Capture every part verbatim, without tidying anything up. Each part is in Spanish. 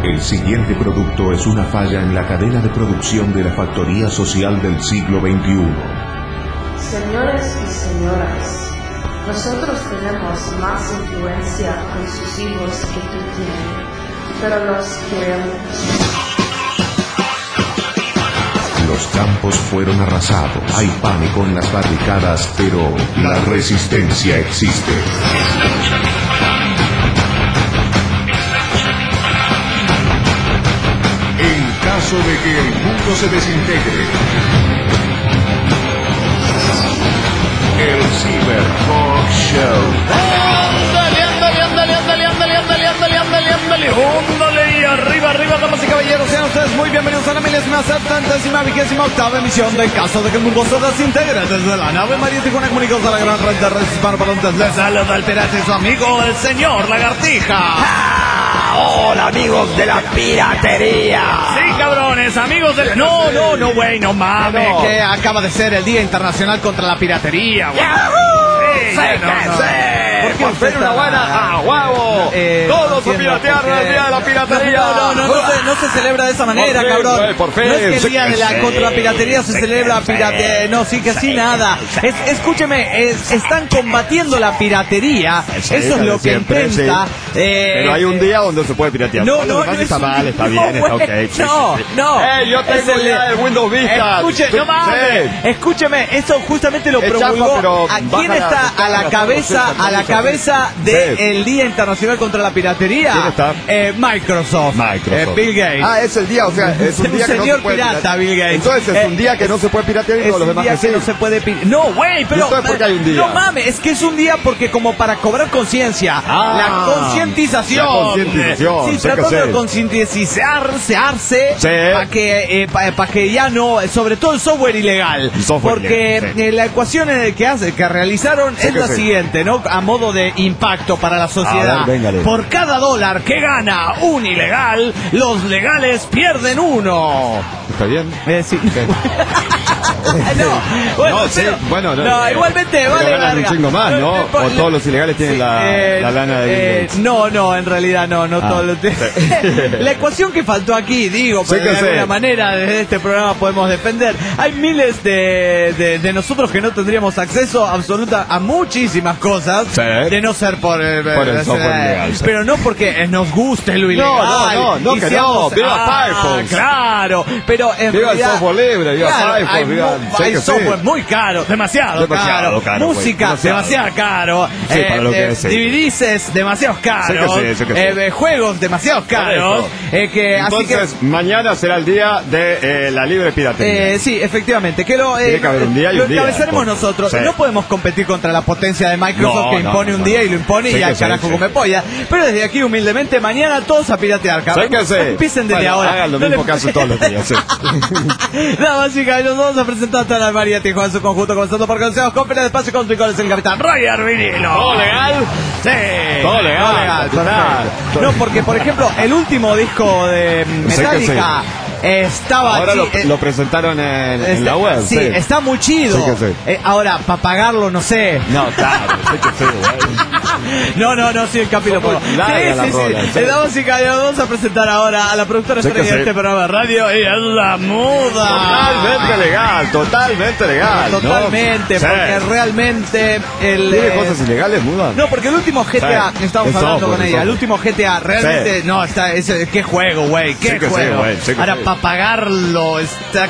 El siguiente producto es una falla en la cadena de producción de la factoría social del siglo veintiuno. Señores y señoras, nosotros tenemos más influencia con sus hijos que tú tienes, pero los queremos. Los campos fueron arrasados, hay pánico en las barricadas, pero la resistencia existe. En caso de que el mundo se desintegre, el Cyber Talk Show. Ándale, ándale, ándale, ándale, ándale, ándale, ándale, ándale, ándale, ándale, y arriba, arriba, damas y caballeros, sean ustedes muy bienvenidos a la milésima, setentésima, vigésima octava emisión de Caso de que el mundo se desintegre desde la nave María Tijuana, comunicados a la gran red de redes hispanoparlantes. Les saluda el pirata y su amigo, el señor Lagartija. ¡Ah! Hola, amigos de la piratería. Sí, cabrones, amigos de... No, no, no, güey, no mames, No. que acaba de ser el Día Internacional contra la Piratería, güey. ¡Yahoo! Sí, ¡Sí no, que no. sí! ¿Por qué Por usted fin una está- buena a huevo. Eh, Todos no a entiendo piratear por qué. el día de la piratería. No, no, no, no, se, no se celebra de esa manera, Por fin, cabrón. güey, por fin. No es que el Sí día que de la sí. contra la piratería se Sí celebra que sí. piratería. No, sí que sí, nada. Es, escúcheme, es- están combatiendo la piratería. Sí, Eso es lo que siempre, intenta. sí. eh, Pero hay un día donde se puede piratear. No, Todo lo no, demás no está es un mal, día- está no, bien, está güey, ok. sí, no, sí, sí. no. Eh, yo tengo Es el- ya el Windows Vista. Escuche, Sí, no mames. sí. Escúcheme, eso justamente lo Es promulgó. chafa, pero ¿A quién baja está la- a la la- cabeza, la- a la cabeza del Sí. Día Internacional contra la Piratería? ¿Quién está? Eh, Microsoft. Microsoft. Eh, Bill Gates. Ah, es el día, o sea, es un Un día que no señor se puede pirata, piratear. Bill Gates. Entonces es Eh, un día que no se puede piratear y Es todos los un demás día que que sí. no se puede pi- No, güey, pero... entonces por qué hay un día? No mames, es que es un día porque como para cobrar conciencia. Ah, la concientización. la concientización, Sí, sé que tratando sé. de concientizarse Sí. para que, eh, pa- pa que ya no... Sobre todo el software ilegal. El software porque ilegal, sí. eh, la ecuación eh, que, hace, que realizaron Sí es que la sí. siguiente, ¿no? A modo de impacto para la sociedad. A ver, véngale. Por cada dólar que gana un ilegal, los legales pierden uno. ¿Está bien? Eh, sí. no, bueno, No, sí, pero- bueno, no, no, eh, igualmente pero vale ganan un verga. chingo más, ¿no? Eh, O todos los ilegales tienen la- la lana de Bill eh, Gates. No, no, en realidad no, no Ah, todos los sí. La ecuación que faltó aquí, digo, Sí pero que de sé. alguna manera desde este programa podemos depender. Hay miles de, de, de nosotros que no tendríamos acceso absoluta a muchísimas cosas Sí. de no ser por, eh, Por el eh, software ilegal, sí. pero no porque nos guste lo ilegal. no, no, no, y que seamos- no. ¡Viva Ah, Firefox! Claro, pero en Viva el realidad software libre, viva claro, Firefox, hay, viva- mu- sí hay que sí. software muy caro, demasiado, Demasiado caro, caro, güey, música demasiado. demasiado caro, Sí, para lo que es, sí. D V Ds demasiado caros, Sí que sí, sí que sí. eh, juegos demasiado caros, eh, que así que Entonces, mañana será el día de eh, la libre piratería. eh, sí, efectivamente, que lo, eh, Tiene que haber un día y lo un día, encabezaremos por- nosotros. sí. No podemos competir contra la potencia de Microsoft No, que no, impone no, un no. día y lo impone Sí y que al sí, carajo sí. come polla. Pero desde aquí, humildemente, mañana todos a piratear, cabrón. ¿Sabes qué hacer? Empiecen desde Bueno, ahora. hagan lo No mismo le- que hacen todos los días. Sí. Damas y caballeros, vamos a presentar a la María Tijuana en su conjunto, comenzando por Consejos Compra de Espacio con es el capitán Roger Vinilo. ¿Todo legal? Sí. Todo legal, Todo legal, total. perfecto. No, porque, por ejemplo, el último disco de Sí que Metallica estaba Ahora lo, chi- eh, lo presentaron en, en este- la web. Sí, está muy chido. Sí que sí. Eh, ahora, para pagarlo, no sé. No, claro, sí que sí, güey. No, no, no, sí, el capi lo Son muy puedo. largas Sí, las sí, rolas, sí. sí. Eh, damas y caballeros, vamos a presentar ahora a la productora Sí que estrella de sí. este programa de radio y es la muda. Totalmente legal, totalmente legal. ¿no? Totalmente, Sí. porque realmente el. ¿Tiene eh, cosas ilegales, muda? No, porque el último G T A, Sí, estamos es hablando software, con es ella, el software. último G T A realmente, Sí. no, está, es, qué juego, güey, qué Sí que sí, juego. güey, sí que Ahora, sí. para pagarlo, está...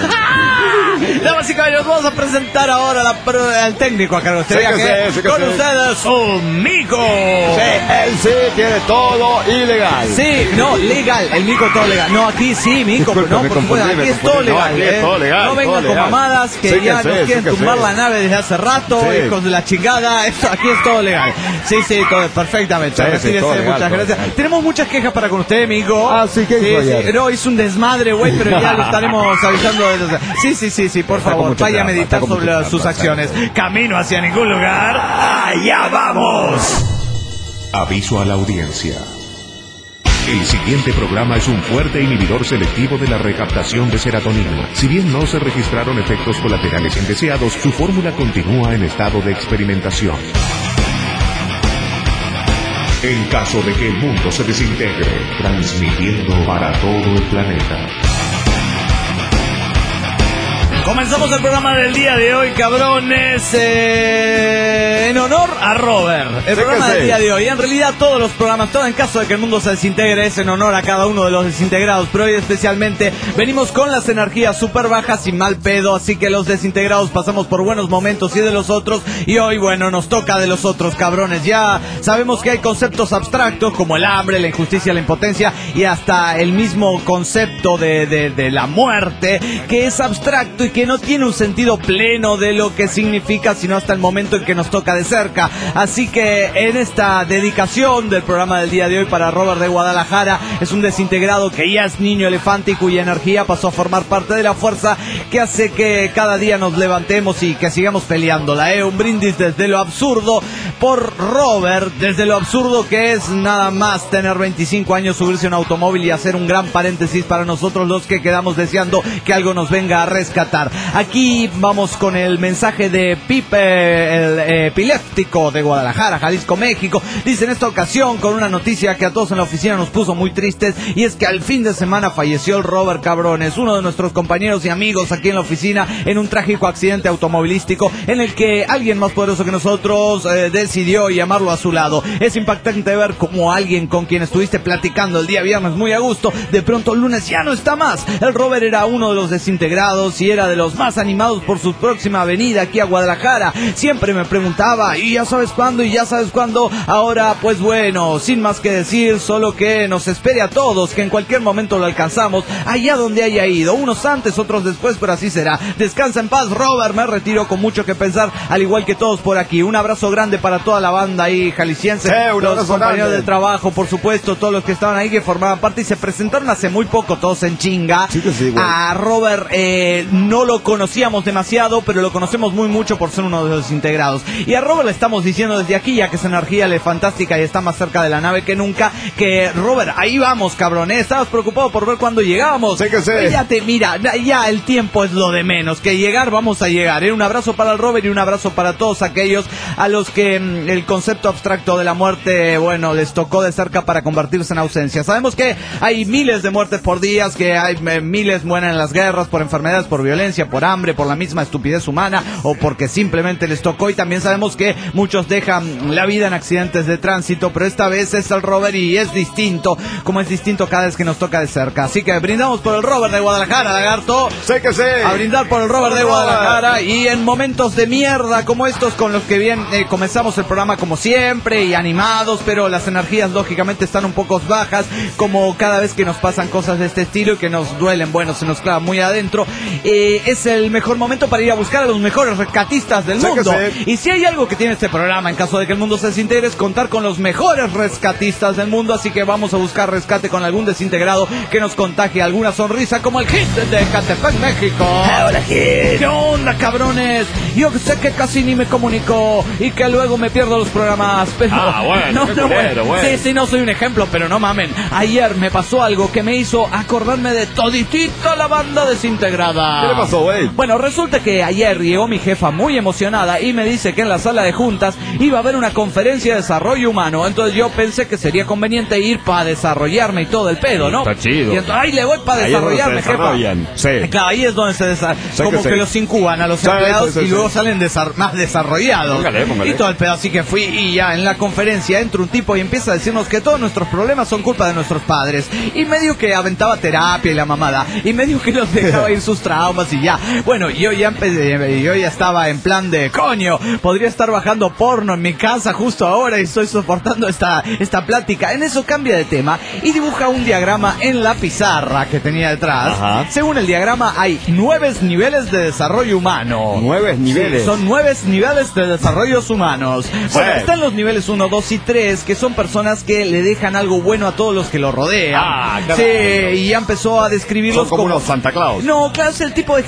Damas y caballeros, vamos a presentar ahora la pro- al técnico a cargo de este Sí que viaje. sí, sí que con sí. ustedes, su Mico. Sí, él sí tiene todo ilegal. Sí, no, legal, el Mico todo legal. No, aquí sí, Mico, Disculpe, no, me por confundí, supuesto, me aquí es todo confundí. No, legal. aquí es eh. todo legal, No todo vengan con legal. mamadas que Sí que ya sí, nos sí quieren que tumbar sí. la nave desde hace rato, Sí. hijos de la chingada. Esto, aquí es todo legal. Sí, sí, todo perfectamente. Sí, sí, Retírese, todo legal, muchas todo gracias. legal. Tenemos muchas quejas para con usted, Mico. Ah, sí, ¿qué hizo sí, ayer? No, hizo un desmadre, güey, pero ya lo estaremos avisando. De... Sí, sí, sí, sí, por Está con favor, mucha vaya a trampa, meditar está con sobre mucha sus trampa, acciones. sí. Camino hacia ningún lugar. ¡Allá vamos! Aviso a la audiencia. El siguiente programa es un fuerte inhibidor selectivo de la recaptación de serotonina. Si bien no se registraron efectos colaterales indeseados, su fórmula continúa en estado de experimentación. En caso de que el mundo se desintegre, transmitiendo para todo el planeta. Comenzamos el programa del día de hoy, cabrones, eh, en honor a Robert. El sí programa del día de hoy, en realidad todos los programas, todo en caso de que el mundo se desintegre, es en honor a cada uno de los desintegrados. Pero hoy especialmente venimos con las energías súper bajas y mal pedo, así que los desintegrados pasamos por buenos momentos y de los otros. Y hoy, bueno, nos toca de los otros, cabrones. Ya sabemos que hay conceptos abstractos como el hambre, la injusticia, la impotencia y hasta el mismo concepto de, de, de la muerte, que es abstracto y que no tiene un sentido pleno de lo que significa, sino hasta el momento en que nos toca de cerca. Así que en esta dedicación del programa del día de hoy para Robert de Guadalajara, es un desintegrado que ya es niño elefante y cuya energía pasó a formar parte de la fuerza que hace que cada día nos levantemos y que sigamos peleándola, ¿eh? Un brindis desde lo absurdo por Robert, desde lo absurdo que es nada más tener veinticinco años, subirse a un automóvil y hacer un gran paréntesis para nosotros los que quedamos deseando que algo nos venga a rescatar. Aquí vamos con el mensaje de Pipe, el eh, epiléptico de Guadalajara, Jalisco, México. Dice en esta ocasión con una noticia que a todos en la oficina nos puso muy tristes, y es que al fin de semana falleció el Robert, cabrones, uno de nuestros compañeros y amigos aquí en la oficina, en un trágico accidente automovilístico en el que alguien más poderoso que nosotros eh, decidió llamarlo a su lado. Es impactante ver cómo alguien con quien estuviste platicando el día viernes muy a gusto, de pronto el lunes ya no está más. El Robert era uno de los desintegrados y era de los más animados por su próxima venida aquí a Guadalajara. Siempre me preguntaba, ¿y ya sabes cuándo? ¿Y ya sabes cuándo? Ahora, pues bueno, sin más que decir, solo que nos espere a todos, que en cualquier momento lo alcanzamos, allá donde haya ido, unos antes, otros después, pero así será. Descansa en paz, Robert, me retiro con mucho que pensar, al igual que todos por aquí. Un abrazo grande para toda la banda ahí jalisciense, sí, los compañeros grande. del trabajo, por supuesto, todos los que estaban ahí, que formaban parte y se presentaron hace muy poco, todos en chinga. Sí que sí, güey. A Robert eh, no lo conocíamos demasiado, pero lo conocemos muy mucho por ser uno de los integrados. Y a Robert le estamos diciendo desde aquí, ya que esa energía le es fantástica y está más cerca de la nave que nunca, que Robert, ahí vamos, cabrón, ¿eh? Estabas preocupado por ver cuándo llegamos. Sí que sí. Ya te, mira, ya el tiempo es lo de menos, que llegar vamos a llegar, ¿eh? Un abrazo para el Robert y un abrazo para todos aquellos a los que mmm, el concepto abstracto de la muerte, bueno, les tocó de cerca para convertirse en ausencia. Sabemos que hay miles de muertes por días, que hay eh, miles mueren en las guerras, por enfermedades, por violencia, por hambre, por la misma estupidez humana o porque simplemente les tocó, y también sabemos que muchos dejan la vida en accidentes de tránsito, pero esta vez es el Robert y es distinto, como es distinto cada vez que nos toca de cerca. Así que brindamos por el Robert de Guadalajara, lagarto. Sé que sé. A brindar por el Robert de Guadalajara, y en momentos de mierda como estos con los que bien eh, comenzamos el programa como siempre y animados, pero las energías lógicamente están un poco bajas, como cada vez que nos pasan cosas de este estilo y que nos duelen, bueno, se nos clava muy adentro. Eh, es el mejor momento para ir a buscar a los mejores rescatistas del sé mundo. Que sí. Y si hay algo que tiene este programa en caso de que el mundo se desintegre, es contar con los mejores rescatistas del mundo. Así que vamos a buscar rescate con algún desintegrado que nos contagie alguna sonrisa, como el Hit de Catepec, México. Hola, Hit. ¿Qué onda, cabrones? Yo sé que casi ni me comunico y que luego me pierdo los programas, pero... Ah, bueno, no, qué no, culero, bueno. Sí, sí, no soy un ejemplo, pero no mamen. Ayer me pasó algo que me hizo acordarme de toditita la banda desintegrada. ¿Qué le pasó, güey? Bueno, resulta que ayer llegó mi jefa muy emocionada y me dice que en la sala de juntas iba a haber una conferencia de desarrollo humano. Entonces yo pensé que sería conveniente ir para desarrollarme y todo el pedo, ¿no? Está chido. Y entonces, ay, le voy para desarrollarme, jefa. Sí. Claro, ahí es donde se desarrollan. Como que que, sí. los incuban a los Sí, empleados sí, sí, y luego sí. salen desar- más desarrollados. Póngale, póngale. Y todo el pedo. Así que fui, y ya en la conferencia entra un tipo y empieza a decirnos que todos nuestros problemas son culpa de nuestros padres. Y medio que aventaba terapia y la mamada. Y medio que nos dejaba ir sus traumas y ya. Bueno, yo ya empecé, yo ya estaba en plan de coño, podría estar bajando porno en mi casa justo ahora y estoy soportando esta, esta plática. En eso cambia de tema y dibuja un diagrama en la pizarra que tenía detrás. Ajá. Según el diagrama hay nueve niveles de desarrollo humano. Nueve niveles. Sí, son nueve niveles de desarrollos humanos. Bueno, Sí. están los niveles uno, dos y tres, que son personas que le dejan algo bueno a todos los que lo rodean. Ah, claro. Sí, y ya empezó a describirlos Son como unos Santa Claus. No, claro, es el tipo de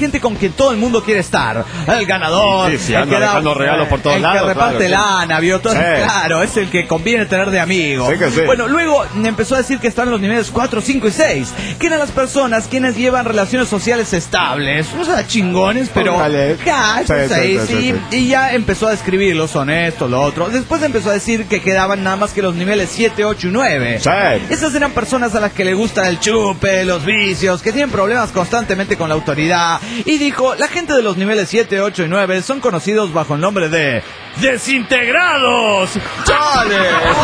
gente con quien todo el mundo quiere estar. El ganador, Sí, sí, el anda que da- dejando regalos por todos el lados, que reparte claro, sí. lana, vio todo, Sí. claro, es el que conviene tener de amigo. Sí que sí. Bueno, luego empezó a decir que están los niveles cuatro, cinco y seis, que eran las personas quienes llevan relaciones sociales estables, o sea, chingones, pero Póngale. ya, pues Sí, ahí sí, sí, sí, sí. y ya empezó a describirlos, son esto, lo otro. Después empezó a decir que quedaban nada más que los niveles siete, ocho y nueve. Sí. Esas eran personas a las que le gusta el chupe, los vicios, que tienen problemas constantemente con la autoridad. Y dijo, la gente de los niveles siete, ocho y nueve son conocidos bajo el nombre de desintegrados. ¡Chale!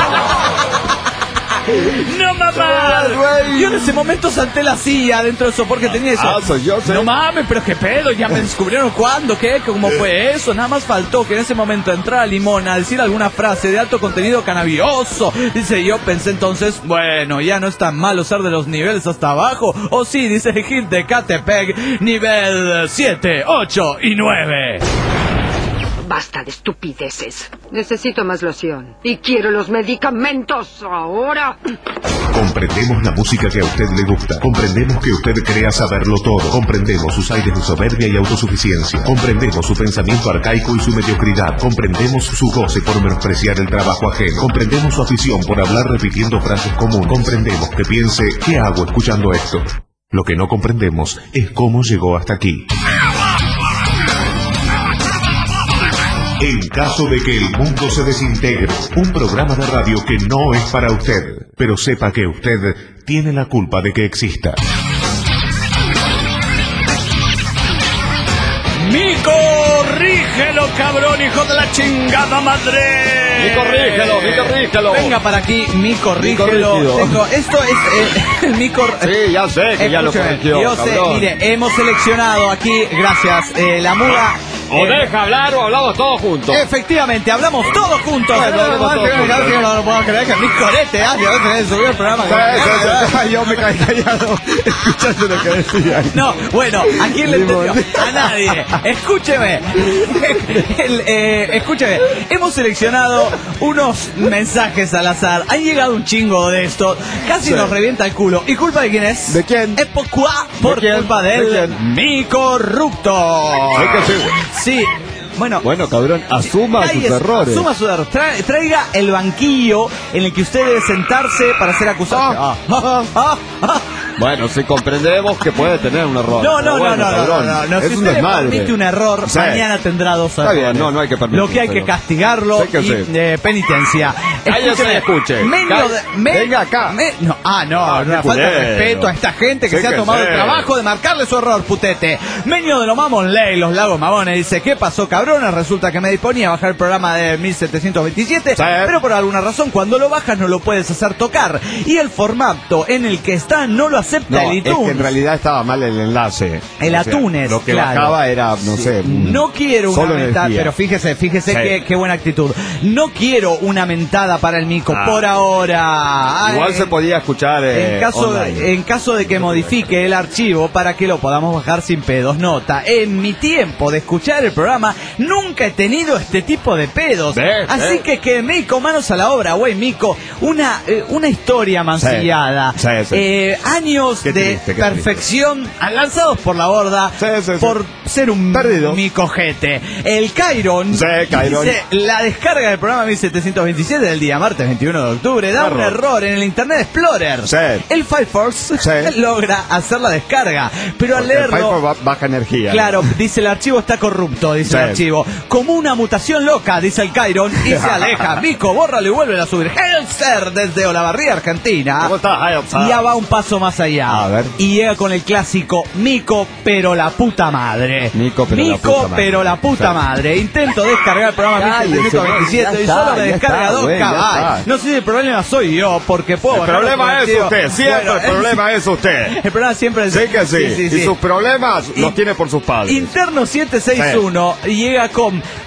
¡No mamá! Yo en ese momento salté la silla dentro de eso porque tenía eso. Ah, soy yo, sí. No mames, pero qué pedo, ya me descubrieron cuándo, qué, cómo fue eso. Nada más faltó que en ese momento entrara Limón a decir alguna frase de alto contenido cannabinoso. Dice, yo pensé entonces, bueno, ya no es tan mal usar de los niveles hasta abajo. O sí, dice el Gil de Catepec, nivel siete, ocho y nueve. Basta de estupideces. Necesito más loción. Y quiero los medicamentos ahora. Comprendemos la música que a usted le gusta. Comprendemos que usted crea saberlo todo. Comprendemos sus aires de soberbia y autosuficiencia. Comprendemos su pensamiento arcaico y su mediocridad. Comprendemos su goce por menospreciar el trabajo ajeno. Comprendemos su afición por hablar repitiendo frases comunes. Comprendemos que piense, ¿qué hago escuchando esto? Lo que no comprendemos es cómo llegó hasta aquí. En caso de que el mundo se desintegre, un programa de radio que no es para usted, pero sepa que usted tiene la culpa de que exista. ¡Mico, rígelo, cabrón, hijo de la chingada madre! ¡Mi corrígelo, mi corrígelo! Venga para aquí, Mico, Mi rígelo. corrígelo. Tengo- esto es eh, el Mico... Sí, ya sé que ya lo Escúchame, corrigió, yo sé, cabrón. mire, hemos seleccionado aquí, gracias, eh, la muga... O eh, deja hablar o hablamos todos juntos. Efectivamente, hablamos todos juntos. Bueno, hablamos todos juntos. No lo puedo creer que mi corete ah, ya ves, se subió el programa. Sí, sí, sí. Yo me caí callado escuchando lo que decían. No, bueno, ¿a quién le Limón. entendió? A nadie. Escúcheme. El, eh, escúcheme. Hemos seleccionado unos mensajes al azar. Han llegado un chingo de esto. Casi Sí. nos revienta el culo. ¿Y culpa de quién es? ¿De quién? Es por, cua- por quién? culpa ¿De del quién? mi corrupto. Sí que sí, güey. Sí. Bueno, Bueno, cabrón, asuma sus Cállese, errores. Asuma sus errores. Tra- traiga el banquillo en el que usted debe sentarse para ser acusado. Ah. Ah, ah, ah. Bueno, si comprendemos que puede tener un error. No, Pero no, bueno, no, no, no, cabrón, no, no. Es Si un usted le desmadre. permite un error, Sí. mañana tendrá dos Está errores. bien, no, no hay que Lo que hay permitírselo. que castigarlo Sí que y sí. eh, penitencia. Cállese Escúcheme, y escuche. medio Cállese. de- me- Venga acá. me- no, ah, no, Ah, una qué falta de culero. respeto a esta gente que Sí se ha que tomado sí. el trabajo de marcarle su error, putete. Meño de lo mamón ley, los lagos mamones, dice, ¿qué pasó, cabrones? Resulta que me disponía a bajar el programa de mil setecientos veintisiete, Sí. pero por alguna razón cuando lo bajas no lo puedes hacer tocar. Y el formato en el que está no lo acepta No, el es que iTunes. en realidad estaba mal el enlace. El O sea, iTunes, Lo que claro. bajaba era, no sé. un- No quiero una solo mentada, energía. pero fíjese, fíjese Sí. qué, qué buena actitud. No quiero una mentada para el mico Ah. por ahora. Igual Ay, se podía escuchar eh, en caso, online. de, en caso de que modifique el archivo para que lo podamos bajar sin pedos. Nota, en mi tiempo de escuchar el programa nunca he tenido este tipo de pedos. Ve, Así ve. que que Mico, manos a la obra, güey, Mico. Una, eh, una historia mancillada. Sí, sí, sí. Eh, años Qué de triste, qué perfección lanzados por la borda Sí, sí, sí. por ser un Perdido. micojete. El Chiron, Sí, Chiron. dice, la descarga del programa mil setecientos veintisiete del día martes veintiuno de octubre da un Error. error en el Internet Explorer. Sí. El Firefox Sí. logra hacer la descarga, pero al Porque el leerlo... Firefox ba- baja energía. Claro, dice el archivo está corrupto, dice Sí. el archivo. Como una mutación loca, dice el Chiron, y se aleja. Mico, bórralo y vuelve a subir. Helser desde Olavarría, Argentina. ¿Cómo estás, Hayop? Y ya va un paso más allá. A ver. Y llega con el clásico Mico, pero la puta madre. Mico, pero la Mico, puta madre. pero la puta Sí. madre. Intento descargar el programa Cállese, mil setecientos veintisiete ya y está, solo me ya descarga está, dos güey, ya cabal. está. No sé si el problema soy yo, porque puedo El bajar problema los es archivos. usted, siempre Bueno, el problema es usted. El programa siempre es... Sí que sí. sí, sí. Y sus problemas Y- los tiene por sus padres. Interno siete seis uno llega con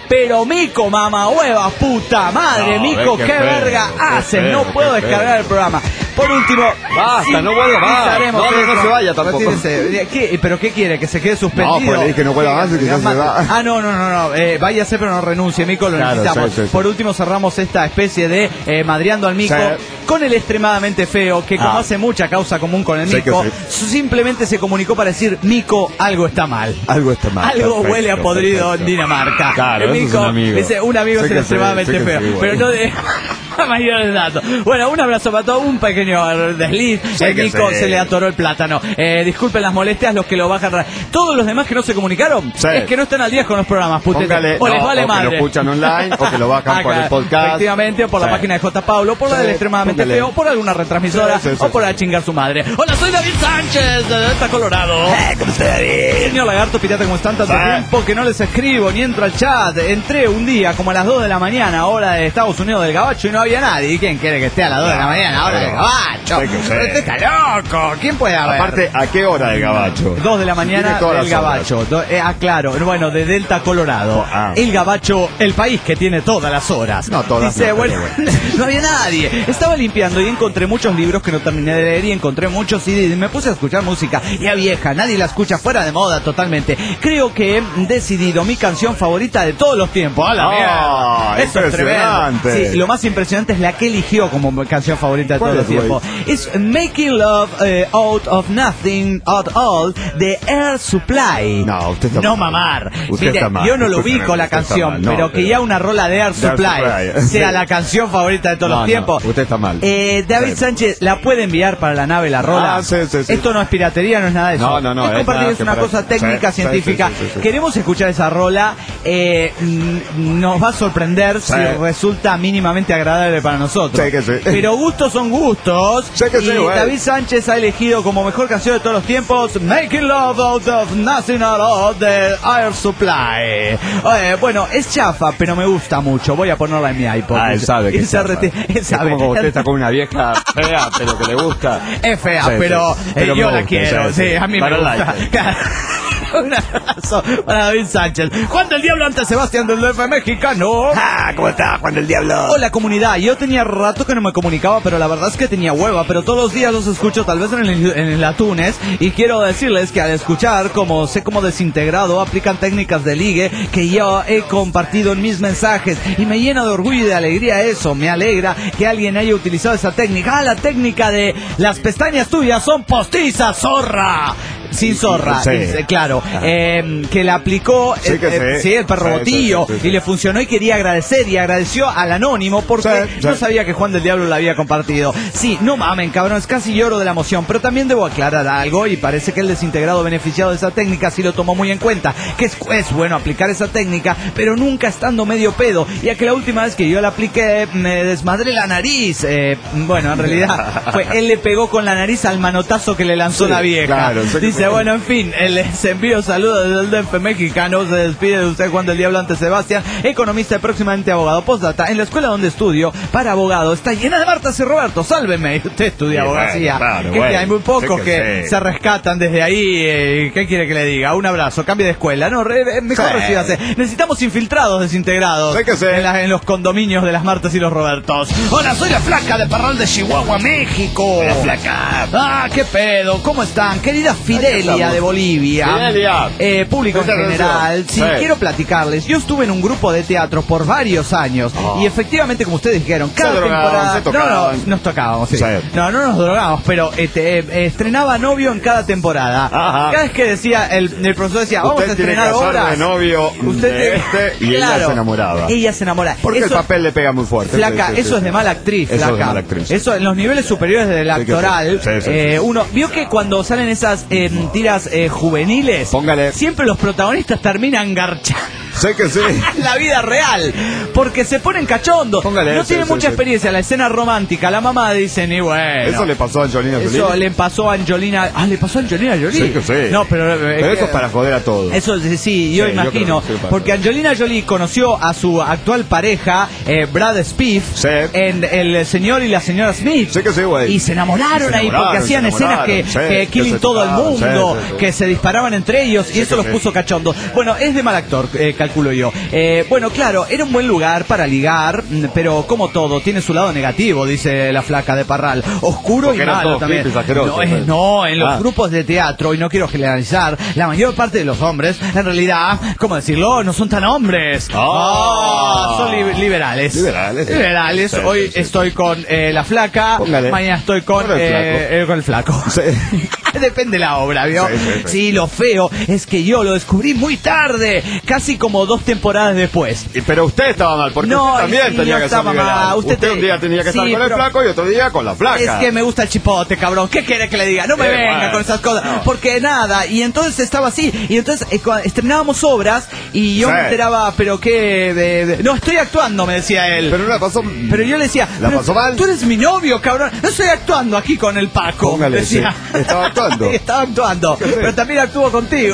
Pero Mico, mamá hueva, puta madre, No, Mico, qué qué feo, verga qué hacen. feo, No qué puedo feo. descargar el programa. Por último, Basta, no vuelva más. finalizaremos No, no, no esto. se vaya tampoco. Retírese. ¿Qué? ¿Pero qué quiere? ¿Que se quede suspendido? No, pues le dije no vuelva más y que ya se va. Ah, no, no, no, no. Eh, váyase, pero no renuncie, Mico, lo Claro, necesitamos. sí, sí, sí. Por último, cerramos esta especie de eh, madreando al Mico Sí. con el extremadamente feo, que como Ah. hace mucha causa común con el Sí que Mico, sí. simplemente se comunicó para decir, Mico, algo está mal. Algo está mal. Algo Perfecto, huele a podrido perfecto. en Dinamarca. Claro, El eso es Mico, un amigo. dice, un amigo Sé es el que sí, extremadamente sé que feo. sí, pero bueno. no de mayores datos. Bueno, un abrazo para todos, un pequeño desliz. Sé El que Mico sí. se le atoró el plátano. Eh, disculpen las molestias, los que lo bajan. Todos los demás que no se comunicaron, Sí. es que no están al día con los programas, putete. Póngale, O les no, vale o que madre. lo escuchan online, o que lo bajan Ah, por el claro. podcast. Efectivamente, o por la Sí. página de J. Paulo, por la Sí, del extremadamente póngale. feo, por alguna retransmisora, Sí, sí, sí, o por sí. a chingar su madre. Hola, soy David Sánchez, de Delta Colorado. Eh, ¿Cómo está David? Señor Lagarto Pirata, como están tanto Sí. tiempo que no les escribo ni entro al chat. Entré un día como a las dos de la mañana, hora de Estados Unidos del Gabacho, y no había nadie. ¿Y quién quiere que esté a las dos de la mañana, hora del Gabacho? Sí que sí. Pero este está loco. ¿Quién puede haber? Aparte, ¿a qué hora de Gabacho? Dos de la mañana Tiene todas del las horas. Gabacho. Do- eh, ah, claro, bueno, de Delta Colorado. Ah. El Gabacho, el país que tiene todas las horas. No, todas Dice, no, bueno, pero no había nadie. Estaba limpiando y encontré muchos libros que no terminé de leer y encontré muchos C Ds. Me puse a escuchar música ya vieja, nadie la escucha, fuera de moda totalmente. Creo que he decidido mi canción favorita de todos los tiempos. ¡A la Ah, mierda! Eso es tremendo. impresionante. Sí, lo más impresionante es la que eligió como canción favorita de ¿Cuál todos los es, tiempos. Es Making Love eh, Out of Nothing at All de Air Supply. No, usted está No mal. mamar. Usted Mire, está mal. yo no lo Escúchame, ubico la usted está canción, mal. No, pero que pero- ya una rola de Air de Air Supply Supply, sea sí. la canción favorita de todos No, los no, tiempos. usted está mal. Eh, David Sí. Sánchez la puede enviar para la nave La Rola. Ah, sí, sí, sí. Esto no es piratería, no es nada de eso. No, no, no, Es es compartir, nada es que una para- cosa técnica, sí, científica. sí, sí, sí, sí. Queremos escuchar esa rola. Eh, mm, nos va a sorprender Sí. si resulta mínimamente agradable para nosotros. Sí que sí. Pero gustos son gustos. Sí que y sí, güey. David Sánchez ha elegido como mejor canción de todos los tiempos Making Love Out of Nothing at All de Air Supply. Eh, bueno, es chafa, pero me gusta mucho. Voy a ponerla en mi iPod. Ah, él sabe que Él es se chafa. reti- él Es sabe. como cuando usted está con una vieja fea, pero que le gusta. Es fea, Sí, pero, sí. eh, Pero yo me la gusta, quiero. sí, Sí, sí. a mí Para me el gusta. like. Un abrazo para David Sánchez. Juan del Diablo ante Sebastián del D F mexicano. Ah, ¿cómo está Juan del Diablo? Hola comunidad, yo tenía rato que no me comunicaba, pero la verdad es que tenía hueva, pero todos los días los escucho tal vez en el, en el Atunes, y quiero decirles que al escuchar como sé como desintegrado aplican técnicas de ligue que yo he compartido en mis mensajes, y me llena de orgullo y de alegría eso. Me alegra que alguien haya utilizado esa técnica. Ah, la técnica de las pestañas tuyas son postizas, zorra. Sin zorra, Sí. dice, claro, eh, que la aplicó Sí que eh, sí. sí, el perro Sí, sí, botillo, sí, sí, sí. y le funcionó y quería agradecer y agradeció al anónimo porque Sí, sí. no sabía que Juan del Diablo la había compartido. Sí, no mamen, cabrones, casi lloro de la emoción, pero también debo aclarar algo, y parece que el desintegrado beneficiado de esa técnica sí lo tomó muy en cuenta, que es, es bueno aplicar esa técnica, pero nunca estando medio pedo, ya que la última vez que yo la apliqué me desmadré la nariz. Eh, bueno, en realidad fue él le pegó con la nariz al manotazo que le lanzó Sí, la vieja. claro, sé que Dice, fue- bueno, en fin, eh, les envío saludos desde el D F mexicano. Se despide de usted Juan del Diablo ante Sebastián, economista y próximamente abogado. Postdata, en la escuela donde estudio para abogado está llena de Martas y Roberto. Sálveme. Usted estudia Sí, abogacía. bueno, claro, que bueno, hay muy pocos sé que, que sí. se rescatan desde ahí. eh, ¿Qué quiere que le diga? Un abrazo, cambie de escuela. No, re- eh, mejor Sí. recíbase. Necesitamos infiltrados desintegrados Sé que sí. en, la- en los condominios de las Martas y los Robertos. Hola, soy la flaca de Parral de Chihuahua, México. La flaca. Ah, qué pedo, ¿cómo están? Querida Fidelia estamos. de Bolivia. Fidelia. Eh, público en Muchas general. gracias. Sí, Sí. quiero platicarles. Yo estuve en un grupo de teatro por varios años. Y efectivamente, como ustedes dijeron, cada drogaban, temporada. se no, no, tocaban. nos tocábamos, sí. Sí. No, no nos drogamos, pero este, eh, estrenaba novio en cada temporada. Ajá. Cada vez que decía, el, el profesor decía, vamos Usted a tiene que estrenar hacer obras. de novio Usted de tiene- este y ella Claro, se enamoraba. Ella se enamora. Porque Eso- el papel le pega muy fuerte. Flaca, Sí, sí, eso sí, es de sí. mala actriz, Eso es de flaca. mala actriz. Eso en los niveles superiores del Sí, que sí. actoral. Sí, sí, eh, sí. Uno vio que cuando salen esas eh, tiras eh, juveniles, Póngale. siempre los protagonistas terminan garchando. Sé que sí. La vida real, porque se ponen cachondos. Póngale, no sí, tienen sí, mucha sí. experiencia. La escena romántica, la mamá dice, ni bueno. Eso le pasó a Angelina Jolie. Eso le pasó a Angelina. Ah, le pasó a Angelina Jolie. Sí que sí. No, pero. eh, Pero eh, eso es para joder a todos. Eso sí, sí, yo Sí, yo imagino. creo que sí, para porque todos. Angelina Jolie conoció a su actual pareja, eh, Brad Spiff, Sí. en El señor y la señora Smith. Sí que sí, güey. Y se enamoraron Se ahí enamoraron, porque hacían se escenas que, enamoraron, que sí, killing que se todo el tocaban, mundo, sí, sí, sí. que se disparaban entre ellos, y Sí eso que los sí. puso cachondos. Bueno, es de mal actor, eh, calculo yo. Eh, bueno, claro, era un buen lugar para ligar, pero como todo, tiene su lado negativo, dice la flaca de Parral. Oscuro Porque y malo también. No, es, no, en los ah. grupos de teatro, y no quiero generalizar, la mayor parte de los hombres, en realidad, ¿cómo decirlo? No son tan hombres. Oh. Oh, son li- liberales. Liberales. Liberales. Sí, Hoy sí, sí, estoy sí. con eh, la flaca, Póngale. mañana estoy con, con, el, eh, eh, con el flaco. Sí. Depende de la obra, ¿vio? Sí, sí, sí. sí, lo feo es que yo lo descubrí muy tarde, casi como dos temporadas después. Y, pero usted estaba mal, porque no, usted también sí, tenía no que ser liberal. Usted, usted te... un día tenía que sí, estar con el flaco y otro día con la flaca. Es que me gusta el chipote, cabrón. ¿Qué quiere que le diga? No me eh, venga bueno. con esas cosas. No. Porque nada, y entonces estaba así. Y entonces eh, estrenábamos obras y yo sí. me enteraba, pero qué... De, de... No, estoy actuando, me decía él. Pero no la pasó... Pero yo le decía, ¿la pasó mal? Tú eres mi novio, cabrón. No estoy actuando aquí con el Paco. Póngale, decía. Sí. Estaba actuando. Estaba actuando. Pero también actúo contigo.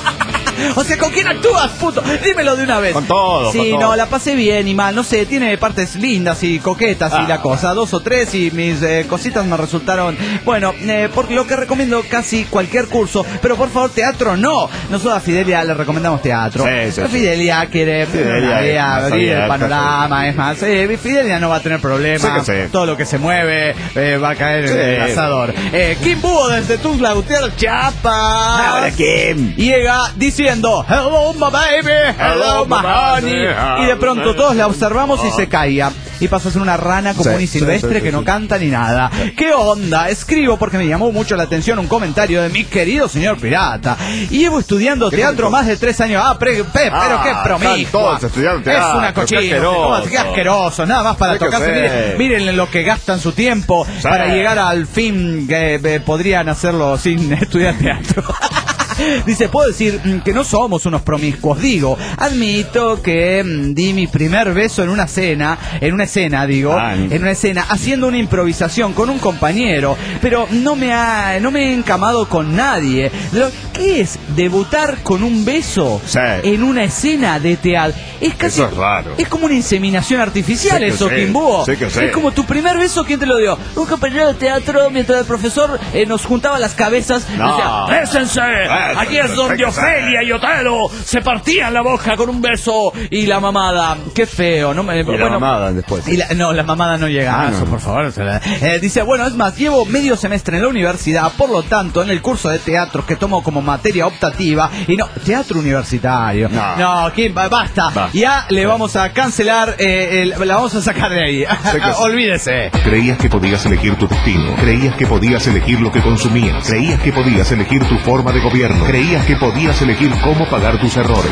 O sea, ¿con quién actúas, puto? Dímelo de una vez. Con todo. Sí, con no, todo. la pasé bien y mal. No sé, tiene partes lindas y coquetas ah. y la cosa. Dos o tres y mis eh, cositas me resultaron... Bueno, eh, porque lo que recomiendo casi cualquier curso, pero por favor, teatro no. Nosotros a Fidelia le recomendamos teatro. Sí, sí, sí. Fidelia quiere Fidelia abrir el panorama, es más. Eh, Fidelia no va a tener problemas. Sí sí. Todo lo que se mueve eh, va a caer sí. en el asador. Eh, Kim Búho desde Tuxtla Gutiérrez, Chiapas. Ahora Kim. Llega diciendo hello my baby, hello my honey, y de pronto todos la observamos y se caía y pasó a ser una rana común sí, y silvestre sí, sí, que sí, no sí. canta ni nada. ¿Qué onda? Escribo porque me llamó mucho la atención un comentario de mi querido señor pirata y llevo estudiando teatro más de tres años. Ah, pre, pe, ah pero qué promiscua, es una cochina, qué asqueroso, qué asqueroso, nada más para tocarse. Miren, miren lo que gastan su tiempo sí. para llegar al fin que eh, podrían hacerlo sin estudiar teatro. Dice, puedo decir que no somos unos promiscuos. Digo, admito que mm, di mi primer beso en una cena, en una escena, digo, ah, en una escena, haciendo una improvisación con un compañero, pero no me ha, no me he encamado con nadie. Lo, ¿Qué es debutar con un beso sí. en una escena de teatro? Es casi, eso es raro. Es como una inseminación artificial, sí eso, sí. Kim Búho. Sí sí. Es como tu primer beso, ¿quién te lo dio? Un compañero de teatro, mientras el profesor eh, nos juntaba las cabezas. No. Decía, ¡bésense! Aquí es donde Ofelia y Otelo se partían la boca con un beso y la mamada. Qué feo, ¿no? Y bueno, la mamada después. Y la, no, la mamada no llega ah, a eso, no. por favor. Eh, dice, bueno, es más, llevo medio semestre en la universidad, por lo tanto, en el curso de teatro que tomo como materia optativa, y no, teatro universitario. No, no Kim, basta. Va. Ya le vamos a cancelar, eh, el, la vamos a sacar de ahí. Olvídese. Creías que podías elegir tu destino, creías que podías elegir lo que consumías, creías que podías elegir tu forma de gobierno, creías que podías elegir cómo pagar tus errores.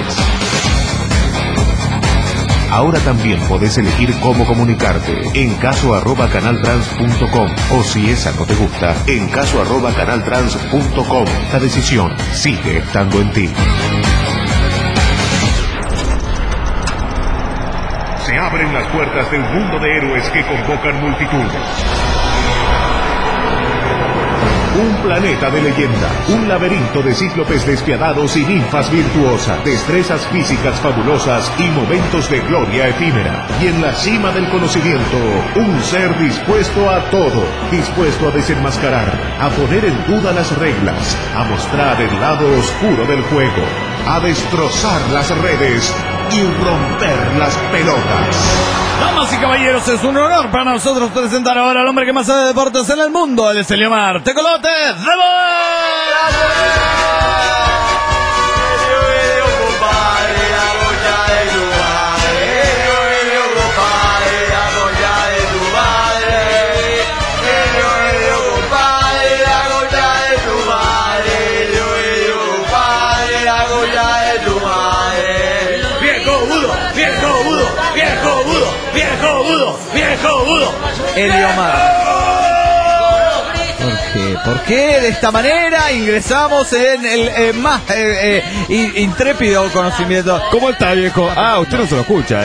Ahora también podés elegir cómo comunicarte en caso arroba canaltrans punto com o si esa no te gusta, en caso arroba canaltrans punto com. La decisión sigue estando en ti. Se abren las puertas de un mundo de héroes que convocan multitudes. Un planeta de leyenda, un laberinto de cíclopes despiadados y ninfas virtuosas, destrezas físicas fabulosas y momentos de gloria efímera. Y en la cima del conocimiento, un ser dispuesto a todo, dispuesto a desenmascarar, a poner en duda las reglas, a mostrar el lado oscuro del juego, a destrozar las redes y romper las pelotas. Damas y caballeros, es un honor para nosotros presentar ahora al hombre que más sabe de deportes en el mundo, el es Eliomar Tecolote de Eliomar. ¿Por qué? ¿Por qué de esta manera ingresamos en el eh, más eh, eh, intrépido conocimiento? ¿Cómo está, viejo? Ah, usted no se lo escucha, ¿eh?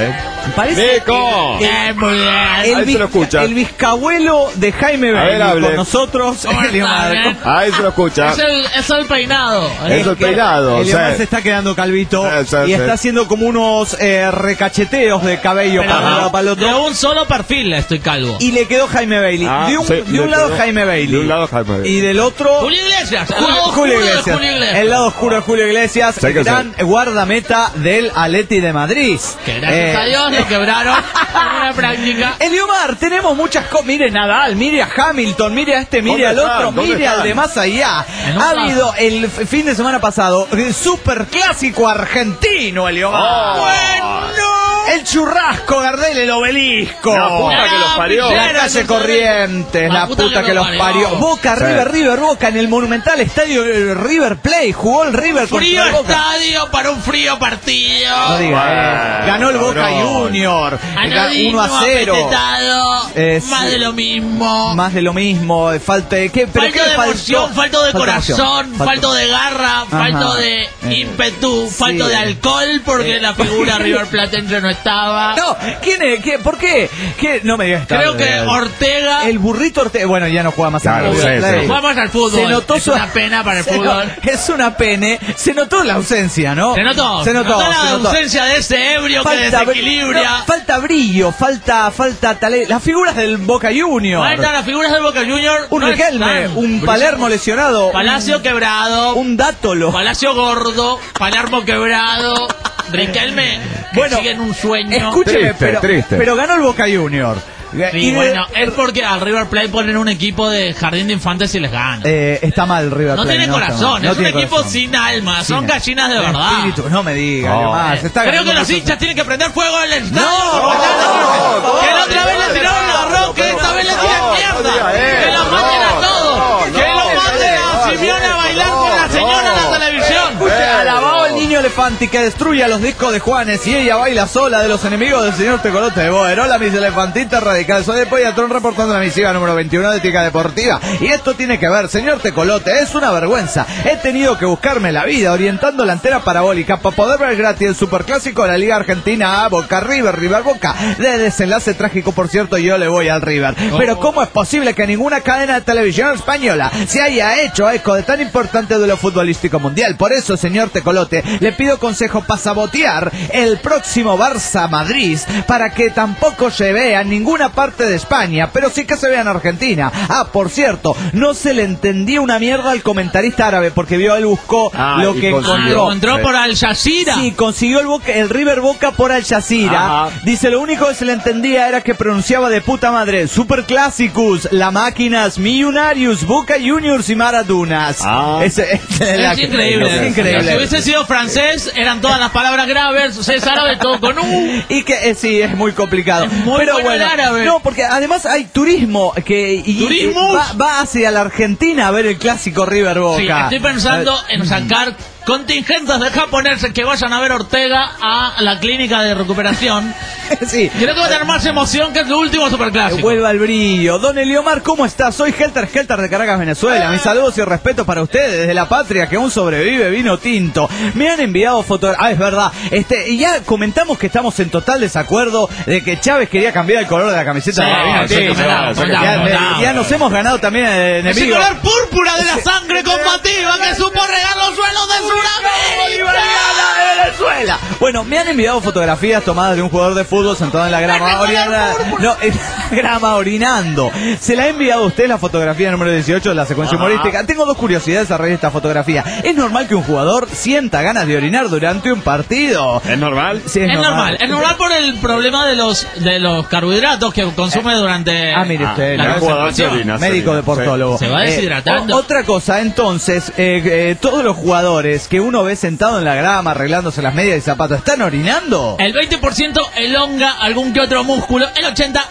Parece ¡Nico! que- Bien, muy bien. el, Ahí se lo escucha. el bisabuelo de Jaime A ver, Bailey hable. con nosotros. ¿Cómo está, Eliomar. bien? Ahí se lo escucha. Es el, es el peinado. Es el que peinado, Eliomar sí. se está quedando calvito Sí, sí, y sí. está haciendo como unos eh, recacheteos de cabello Pero para un lado, para el de otro. un solo perfil estoy calvo. Y le quedó Jaime Bailey. Ah, de un, sí, de le un lado quedó- Jaime Bailey. de un lado Jaime Bailey. Y del otro Julio Iglesias. El Julio, lado oscuro Julio de Iglesias. Julio Iglesias. El lado oscuro de Julio Iglesias, Sí que gran guardameta del Atleti de Madrid. Que gracias Eh, a Dios lo quebraron en una práctica. Eliomar, tenemos muchas cosas. Mire Nadal, mire a Hamilton, mire a este, mire ¿Dónde al están? otro, ¿Dónde mire al están? de más allá. En un Ha caso. habido el f- fin de semana pasado el super clásico argentino, Eliomar. Oh. Bueno. El churrasco, Gardel, el obelisco. La puta que los parió. La calle Corrientes, la puta que los parió. Boca, Sí. River, River, Boca en el monumental estadio eh, River Play. Jugó el River Frío contra el Boca. estadio para un frío partido. No diga, eh. Bueno, Ganó el Boca cabrón. Junior. Anodino, uno a cero. apretado, Eh, más sí. de lo mismo. Más de lo mismo, falta de qué, pero Falto qué de faltó? emoción, falto de Falta corazón, emoción. falto de garra, falto de Eh, ímpetu, sí. falto de alcohol, porque Eh. la figura River Platense no estaba. No, ¿quién es? ¿Qué? ¿Por qué? ¿Qué? No me digas Creo tarde. que Ortega El burrito Ortega, bueno, ya no juega más Claro, en sí, River Plate. sí. Jugamos al fútbol. Se notó es su- una pena para el se no- fútbol. Es una pene. Se notó la ausencia, ¿no? Se notó. Se notó. la se notó. ausencia de ese ebrio que Falta, desequilibra. no, falta brillo, falta, falta talento. Las figuras del Boca Junior. Faltan las figuras del Boca Junior. Un no Riquelme, están. un Palermo lesionado. Palacio quebrado. Un Dátolo. Palacio gordo. Palermo quebrado. Riquelme, que Bueno, sigue en un sueño. Escúcheme, Triste, pero, triste. pero ganó el Boca Junior. Sí, Y de- bueno, es porque al River Plate ponen un equipo de jardín de infantes y les gana. eh, está mal River no Plate. tiene está mal. corazón, No es un tiene equipo corazón. sin alma, son Sin- gallinas de verdad. Espíritu, no me diga, No. Eliomar, se está Creo que ganando los mucho- hinchas tienen que prender fuego al estadio. No, por matar a no, Jorge. no, que la no, otra vez no, le tiraron no, la roca, que esta vez le tiran no, mierda. no diga que eso, los maten a no, todos. no, que no, los manden a no, Simeone a no, bailar no, con la señora en la no. televisión. Escucha, alabado el niño elefante y que destruya los discos de Juanes y ella baila sola de los enemigos del señor Tecolote de Boerola, mis elefantitas radicales. Soy de Pollatrón reportando la misiva número veintiuno de Tica Deportiva. Y esto tiene que ver, señor Tecolote, es una vergüenza. He tenido que buscarme la vida orientando la antena parabólica para poder ver gratis el superclásico de la Liga Argentina A, Boca River, River Boca. De desenlace trágico, por cierto, yo le voy al River. Pero ¿cómo es posible que ninguna cadena de televisión española se haya hecho eco de tan importante duelo futbolístico mundial? Por eso, señor Tecolote, le pido consejo para sabotear el próximo Barça-Madrid para que tampoco se vea en ninguna parte de España, pero sí que se vea en Argentina. Ah, por cierto, no se le entendía una mierda al comentarista árabe porque vio, él buscó Ah, lo y que consiguió. encontró. Encontró Sí. por Al Jazeera. Sí, consiguió el, Boca- el River Boca por Al Jazeera. Ajá. Dice, lo único que se le entendía era que pronunciaba de puta madre Super Classicus, La Máquinas, Millonarios, Boca Juniors y Maradunas. Ah. Ese- ese es la- Es increíble. Es increíble. Si hubiese sido francés, eran todas las palabras graves. Si es árabe, todo con U. Y que eh, sí, es muy complicado. Es muy Pero bueno el bueno, árabe. no, porque además hay turismo que y- ¿Turismo? y va, va hacia la Argentina a ver el clásico River Boca. Sí, estoy pensando Eh, en sacar contingentes de japoneses que vayan a ver Ortega a la clínica de recuperación. sí. Creo que va a tener más emoción que el último Que superclásico. vuelva el brillo. Don Eliomar, ¿cómo está? Soy Helter Helter de Caracas, Venezuela. Mis saludos y respeto para ustedes desde la patria que aún sobrevive vino tinto. Me han enviado fotografías. Ah, es verdad. Este, y ya comentamos que estamos en total desacuerdo de que Chávez quería cambiar el color de la camiseta Sí, de vino sí, tinto. comentamos, Ya, comentamos, comentamos. ya nos hemos ganado también el Ese enemigo. color púrpura de la sangre combativa que supo regar los suelos de Sudamérica. Venezuela. Bueno, me han enviado fotografías tomadas de un jugador de fútbol sentado en la grama orinando. No, en la grama orinando. Se la ha enviado a usted la fotografía número dieciocho de la secuencia humorística. Tengo dos curiosidades a raíz de esta fotografía. ¿Es normal que un jugador sienta ganas de orinar durante un partido? ¿Es normal? Sí, Es normal, es normal por el problema de los de los carbohidratos que consume durante Ah, mire usted, la ¿no? El jugador se concentración. orina, se Médico orina. deportólogo. Se va Eh, deshidratando. o- otra cosa, entonces, eh, eh, todos los jugadores que uno ve sentado en la grama arreglándose las medias y zapatos, ¿están orinando? El veinte por ciento elonga algún que otro músculo, el ochenta por ciento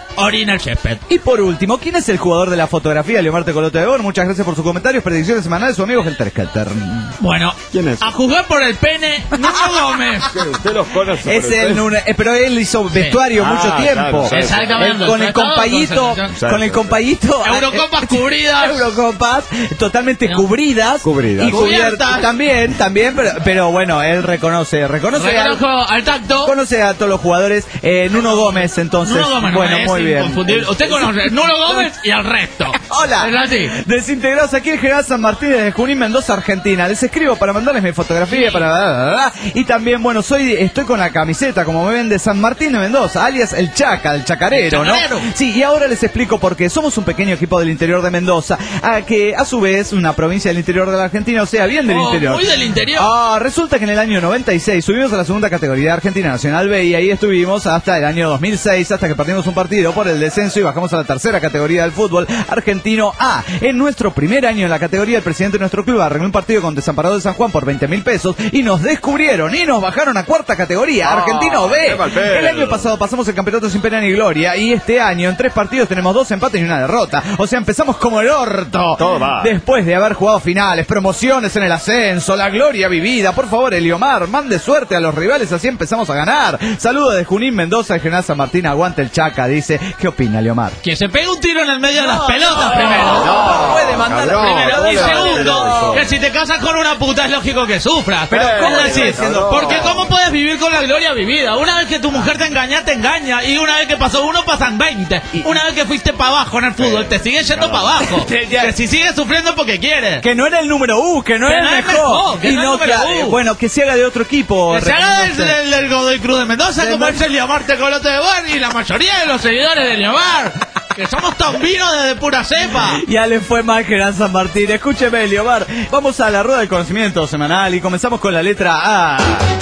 en el césped. Y por último, ¿quién es el jugador de la fotografía? Leomar Tecolote de Bor. Muchas gracias por sus comentarios, predicciones semanales, su amigo Helter Skelter. Bueno, ¿Quién es? a jugar por el pene, Nuno Gómez. Usted los conoce. Es el, Nuno- eh, pero él hizo vestuario Ah, mucho tiempo. claro, claro. Exactamente. Él con el compayito, Exacto. con el compayito. Eurocopas cubridas. Eurocopas totalmente No. cubridas. Cubridas. Y cubiertas. Cubiertas. También, también, pero, pero bueno, él reconoce, reconoce, a, Reconozco al tacto. conoce a todos los jugadores. Eh, Nuno Gómez, entonces. Nuno Gómez, bueno, es muy bien. inconfundible. Usted conoce a Nuno Gómez y al resto. Hola. Es así. Desintegrados aquí el General San Martín desde Junín, Mendoza, Argentina. Les escribo para mandarles mi fotografía, Sí. para... Y también, bueno, soy estoy con la camiseta, como me ven, de San Martín de Mendoza, alias el Chaca, el Chacarero, El Chacarero. ¿no? Sí, y ahora les explico por qué. Somos un pequeño equipo del interior de Mendoza, a que a su vez una provincia del interior de la Argentina, o sea, bien del Oh, interior. muy del interior. Ah, resulta que en el año noventa y seis subimos a la segunda categoría de Argentina Nacional B y ahí estuvimos hasta el año dos mil seis, hasta que perdimos un partido por el descenso y bajamos a la tercera categoría del fútbol argentino A. En nuestro primer año en la categoría, el presidente de nuestro club arregló un partido con Desamparados de San Juan por veinte mil pesos y nos descubrieron y nos bajaron a cuarta categoría, Oh, Argentino qué B. mal pedo. El año pasado pasamos el campeonato sin pena ni gloria y este año en tres partidos tenemos dos empates y una derrota. O sea, empezamos como el orto. Todo va. Después de haber jugado finales, promociones en el ascenso, la gloria vivida. Por favor, Eliomar, mande suerte a los rivales, así empezamos a ganar. Saludos de Junín, Mendoza, el General San Martín, aguante el Chaca, dice. ¿Qué opina, Eliomar? Que se pegue un tiro en el medio de las pelotas primero. No, puede mandar cabrón. primero. Primero, y no, segundo, no, no. que si te casas con una puta es lógico que sufras. Pero ¿cómo es le decir, está diciendo? porque ¿cómo puedes vivir con la gloria vivida? Una vez que tu mujer te engaña, te engaña. Y una vez que pasó uno, pasan veinte. Una vez que fuiste para abajo en el fútbol, te sigue yendo para abajo. Que si sigues sufriendo porque quieres. Que no era el número U, que no Que era no el es mejor. mejor, que Y no es no el que, número eh, U. bueno, que se haga de otro equipo. Que se haga del, reconoce. del, del Godoy Cruz de Mendoza, Del como Mar- es el Liomar Tecolote de Bar y la mayoría de los seguidores de Liomar. Que somos tombinos desde pura cepa. Ya le fue mal General San Martín. Escúcheme, Eliomar. Vamos a la rueda del conocimiento semanal y comenzamos con la letra A.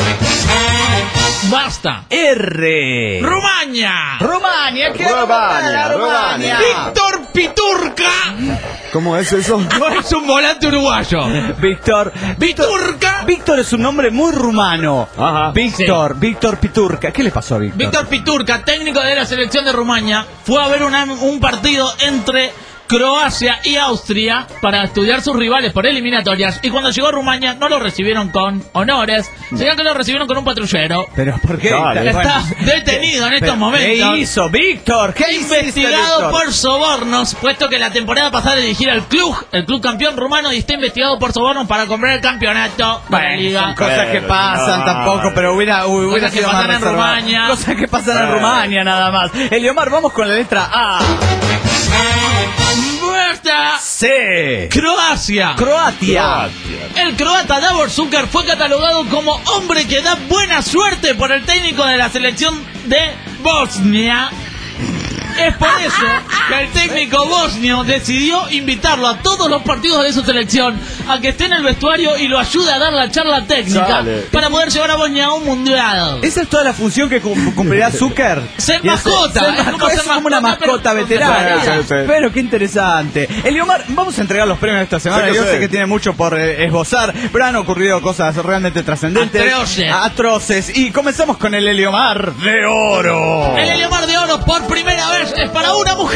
Basta. R. Rumania. Rumania, ¿qué Rumania, Rumania. Víctor Piturca. ¿Cómo es eso? No es un volante uruguayo. Víctor. Piturca. Víctor es un nombre muy rumano. Ajá. Víctor, Víctor Piturca. ¿Qué le pasó a Víctor? Víctor Piturca, técnico de la selección de Rumania, fue a ver una- un partido entre Croacia y Austria para estudiar sus rivales por eliminatorias, y cuando llegó a Rumania no lo recibieron con honores, sino que lo recibieron con un patrullero. ¿Pero por qué? Dale. Está Bueno, detenido en estos pero, momentos. ¿qué hizo, Víctor? ¿Qué hiciste, Investigado Víctor? por sobornos, puesto que la temporada pasada dirigiera el club, el club campeón rumano, y está investigado por sobornos para comprar el campeonato de la Bueno, liga. son cosas que Pero, pasan no. tampoco, pero hubiera, hubiera Cosas que sido más pasan en reservado. Rumania. Cosas que pasan en Bueno. Rumania, nada más. Eliomar, vamos con la letra A. ¡Basta! C. Croacia. Croatia. El croata Davor Šuker fue catalogado como hombre que da buena suerte por el técnico de la selección de Bosnia. Es por eso que el técnico bosnio decidió invitarlo a todos los partidos de su selección a que esté en el vestuario y lo ayude a dar la charla técnica Sale. para poder llevar a Bosnia a un mundial. Esa es toda la función que cum- cumplirá Zucker. Ser Y es- mascota, ser es como masco- ser es como una mascota, mascota pero- veterana. Sí, sí, sí. Pero qué interesante. Eliomar, vamos a entregar los premios de esta semana. Sí que Yo sí. sé que tiene mucho por eh, esbozar, pero han ocurrido cosas realmente trascendentes. Atroces. Atroces. Y comenzamos con el Eliomar de Oro. El Eliomar de Oro por primera vez es para una mujer.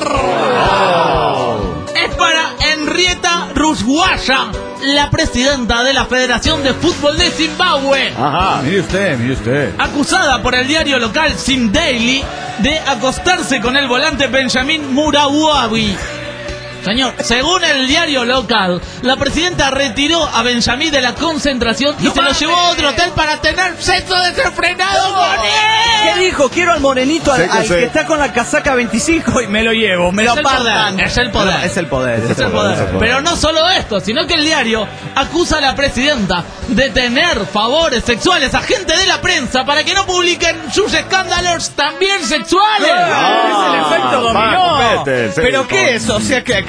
Es para Henrietta Rusguaya, la presidenta de la Federación de Fútbol de Zimbabue, Ajá. Mire usted, mire usted. acusada por el diario local Sim Daily de acostarse con el volante Benjamin Murawawi. Señor, según el diario local, la presidenta retiró a Benjamín de la concentración y se lo llevó a otro hotel para tener sexo desenfrenado con él. ¿Qué dijo? Quiero al morenito, al, Sí que al sí. que está con la casaca veinticinco y me lo llevo, me Es lo el apartan. poder, es el poder. Es el poder. Es el poder. Pero no solo esto, sino que el diario acusa a la presidenta de tener favores sexuales a gente de la prensa para que no publiquen sus escándalos también sexuales. Ah, es el efecto dominó. va, compete, sí, ¿Pero con- qué es? O sea, que acá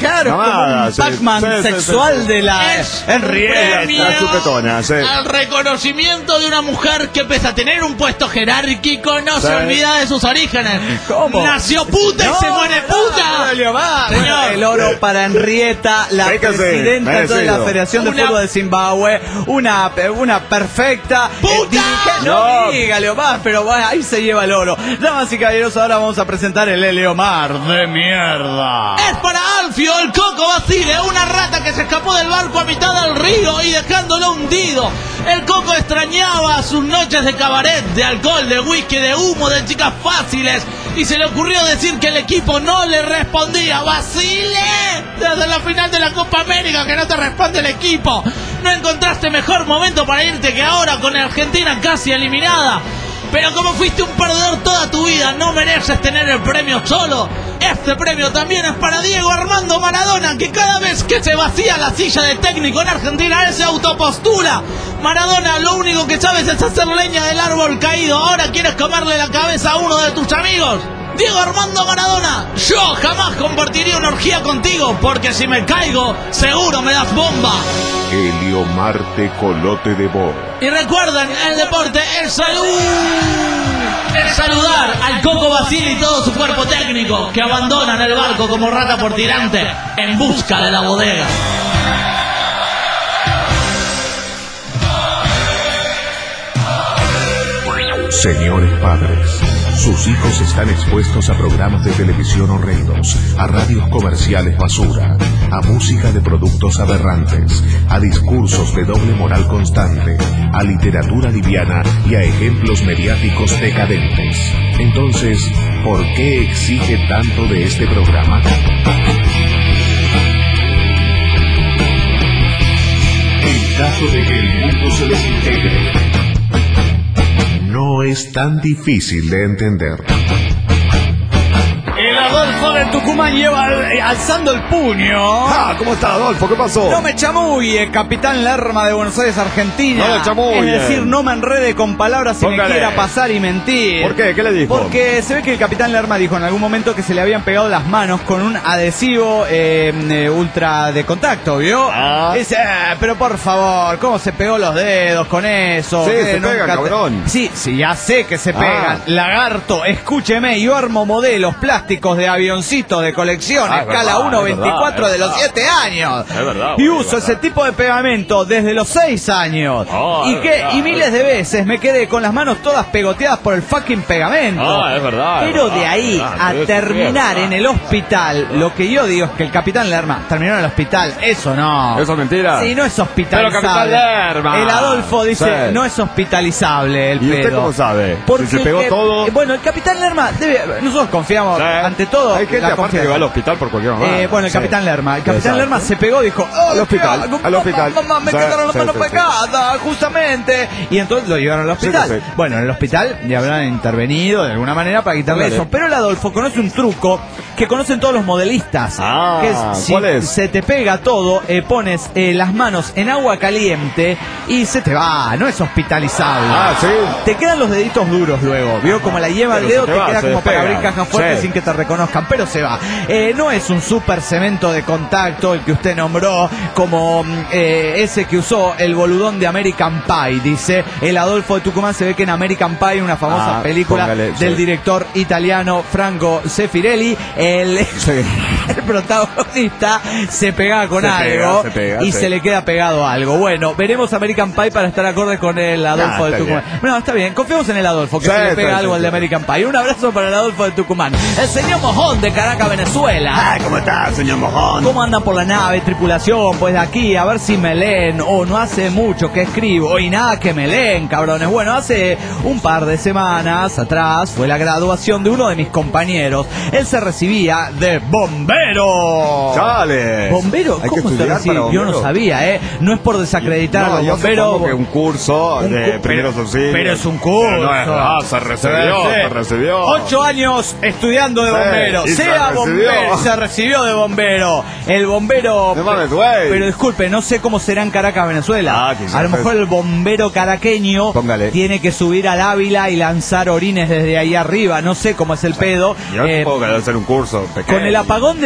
Claro, Mamada, como un sí. Pac-Man Sí, sí, sexual sí, sí. de la Es Henrietta. premio la chupetona, sí. al reconocimiento de una mujer que pese a tener un puesto jerárquico no Sí. se olvida de sus orígenes. ¿Cómo? Nació puta y No, se muere no, puta. no, Leomar. Señor. Bueno, el oro para Henrietta, la Sí que sí, presidenta de toda la merecido. Federación de Una- Fútbol de Zimbabue, una, una perfecta ¡Puta! eh, dirigente. No. No diga Leomar, pero bueno, ahí se lleva el oro. Damas y caballeros, ahora vamos a presentar el Leomar de mierda. Es para Alfio, el Coco Basile, una rata que se escapó del barco a mitad del río y dejándolo hundido. El Coco extrañaba sus noches de cabaret, de alcohol, de whisky, de humo, de chicas fáciles. Y se le ocurrió decir que el equipo no le respondía. ¡Basile! Desde la final de la Copa América que no te responde el equipo. No encontraste mejor momento para irte que ahora con Argentina casi eliminada. Pero como fuiste un perdedor toda tu vida, no mereces tener el premio solo. Este premio también es para Diego Armando Maradona, que cada vez que se vacía la silla de técnico en Argentina, él se autopostula. Maradona, lo único que sabes es hacer leña del árbol caído. Ahora quieres comerle la cabeza a uno de tus amigos. Diego Armando Maradona, yo jamás compartiría una orgía contigo, porque si me caigo, seguro me das bomba. Helio Marte Colote de Bo. Y recuerden, el deporte es salud. Es saludar al Coco Basile y todo su cuerpo técnico que abandonan el barco como rata por tirante en busca de la bodega. Señores padres, sus hijos están expuestos a programas de televisión horrendos, a radios comerciales basura, a música de productos aberrantes, a discursos de doble moral constante, a literatura liviana y a ejemplos mediáticos decadentes. Entonces, ¿por qué exige tanto de este programa? En caso de que el mundo se desintegre, no es tan difícil de entender. El Adolfo de Tucumán lleva al- eh, alzando el puño. Ah, ¿cómo está, Adolfo? ¿Qué pasó? No me chamulle, capitán Lerma de Buenos Aires, Argentina. No me chamulle. Es decir, no me enrede con palabras y me Póngale. quiera pasar y mentir. ¿Por qué? ¿Qué le dijo? Porque se ve que el capitán Lerma dijo en algún momento que se le habían pegado las manos con un adhesivo eh, eh, ultra de contacto, ¿vio? Ah. Dice, "Eh, pero por favor, ¿cómo se pegó los dedos con eso? Sí, Que se nunca pegan, te-". cabrón. Sí, sí, ya sé que se Ah. pegan. Lagarto, escúcheme, yo armo modelos plásticos de avioncitos de colección, Ah, es escala verdad, uno es verdad, veinticuatro es de los verdad. siete años. Es verdad, Y güey, uso es ese verdad. tipo de pegamento desde los seis años. Ah, y es que verdad, y es miles de veces me quedé con las manos todas pegoteadas por el fucking pegamento. Ah, es verdad, es Pero verdad, de ahí es verdad, a sí, sí, terminar es verdad. en el hospital, lo que yo digo es que el capitán Lerma terminó en el hospital. Eso no. ¿Eso es mentira? Sí, no es hospitalizable. Pero capitán Lerma. El Adolfo dice, Sí. no es hospitalizable el ¿Y usted pedo. cómo sabe? Porque Si se pegó el que- todo. eh, Bueno, el capitán Lerma debe, nosotros confiamos Sí. ante todo. Hay gente la aparte confianza. que va al hospital por cualquier mamá. Eh, bueno, el Sí. capitán Lerma. El capitán Exacto. Lerma se pegó y dijo, "Oh, Al hospital, tío, al hospital. Mamá, me Sí, quedaron las sí, manos sí, sí. pegadas, justamente. Y entonces lo llevaron al hospital. Sí, sí, sí. Bueno, en el hospital ya habrán intervenido de alguna manera para quitarle Póngale. eso. Pero el Adolfo conoce un truco que conocen todos los modelistas. Ah, que es, si ¿cuál es? se te pega todo, eh, pones eh, las manos en agua caliente y se te va. No es hospitalizable. Ah, ¿sí? Te quedan los deditos duros luego. ¿Vio? Como la lleva Pero el dedo, se te, te va, queda se como para despega. abrir cajas fuertes Sí. sin que te reconozcan. Pero se va. Eh, no es un super cemento de contacto el que usted nombró, como mm, eh, ese que usó el boludón de American Pie. Dice el Adolfo de Tucumán. Se ve que en American Pie, una famosa Ah, película póngale, del sí. director italiano Franco Sefirelli, el, Sí. el protagonista se pegaba con Se algo pega, se pega, y sí. se le queda pegado algo. Bueno, veremos American Pie para estar acorde con el Adolfo Ah, de está Tucumán. bien. Bueno, está bien, confiemos en el Adolfo, que Sí, se le sí, pega sí, algo sí, al de sí. American Pie. Un abrazo para el Adolfo de Tucumán. El señor Mojón de Caracas, Venezuela. Ah, ¿cómo está, señor Mojón? ¿Cómo andan por la nave, tripulación? Pues de aquí, a ver si me leen. O no hace mucho que escribo. Y nada que me leen, cabrones. Bueno, hace un par de semanas atrás fue la graduación de uno de mis compañeros. Él se recibía de bombero. Chale. ¿Bombero? Hay que ¿Cómo se estudiar recibe? para Yo no bombero. sabía, ¿eh? No es por desacreditar a No, los yo bomberos. supongo que un curso Un de cu- primeros pero- auxilios. pero es un curso. Pero no es verdad, se recibió, Sí, sí. se recibió. Ocho años estudiando de Sí, bombero. y se Sea recibió. bombero. Se recibió de bombero. El bombero. No mames, güey. Pero disculpe, no sé cómo será en Caracas, Venezuela. Ah, quizás a lo mejor es- el bombero caraqueño Póngale. tiene que subir al Ávila y lanzar orines desde ahí arriba. No sé cómo es el pedo. Yo Eh, supongo que debe ser un curso pequeño. con el apagón de